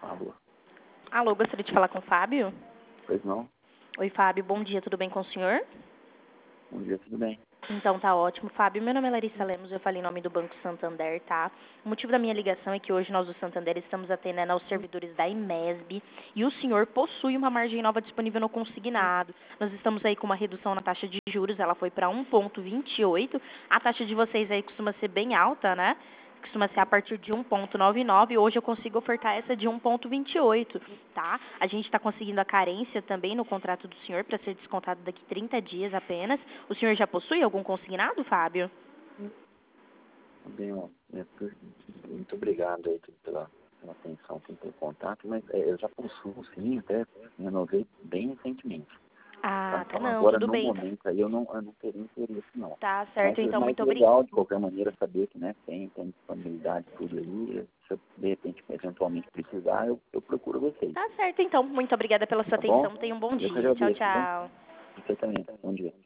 Alô? Alô, gostaria de falar com o Fábio? Pois não? Oi, Fábio, bom dia, tudo bem com o senhor? Bom dia, tudo bem? Então tá ótimo. Fábio, meu nome é Larissa Lemos, eu falei em nome do Banco Santander, tá? O motivo da minha ligação é que hoje nós do Santander estamos atendendo aos servidores da IMESB e o senhor possui uma margem nova disponível no consignado. Nós estamos aí com uma redução na taxa de juros, ela foi para 1,28. A taxa de vocês aí costuma ser bem alta, né? Costuma ser a partir de 1,99. Hoje eu consigo ofertar essa de 1,28, tá? A gente está conseguindo a carência também no contrato do senhor para ser descontado daqui 30 dias apenas. O senhor já possui algum consignado, Fábio? Bem, ó, muito obrigado aí pela atenção, pelo contato, mas eu já possuo sim, até renovei bem recentemente. Tá? Ah, tá, Então não, agora tudo no bem. momento aí eu não teria interesse não. Tá Mas, certo, então, mas muito obrigada. legal de qualquer maneira saber que né, tem disponibilidade tudo aí. Se eu de repente eventualmente precisar, eu procuro vocês. Tá certo, então, muito obrigada pela sua Tá bom? atenção. Tenha um bom Eu que dia. Tchau, agradeço, tá? tchau. Você também. Bom dia.